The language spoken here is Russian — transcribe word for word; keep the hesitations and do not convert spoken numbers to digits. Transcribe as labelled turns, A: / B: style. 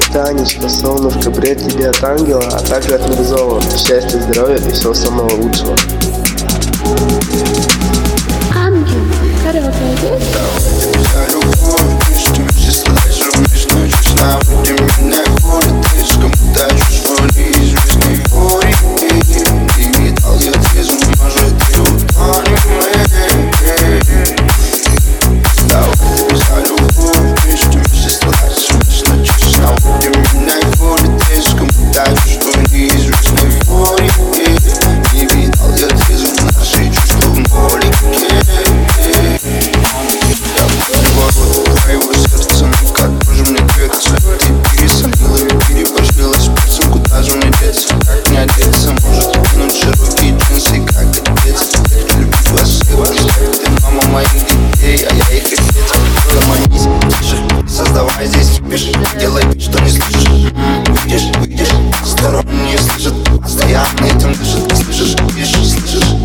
A: Танечка, солнышко, привет тебе от ангела, а также от Мирзова. Счастья, здоровья и всего самого лучшего.
B: Ангел, караоке есть?
C: За любовь, что ты мне слышишь, вместе ночью сна, вроде меня ходит, ты с кому тащишь свой неизвестный горе. Не видал я без может ты утонешь. Давай ты за любовь, что ты мне слышишь, вместе ночью сна, вроде меня ходит, ты с кому тащишь свой неизвестный горе. Не видал я без наши чувства в море. Твоего сердца, ну как тоже мне двигаться? Ты пересолила и переборщилась перцем, куда же мне деться? Как не одеться? Может кинуть широкие джинсы, как одеться? Я люблю вас, ты мама моих детей, а я их отец. Ломанись, тише, создавай здесь кипиш, делай вид, что не слышишь. Выйдешь, выйдешь, сторонние слышат, постоянно этим дышат. Слышишь, видишь, слышишь?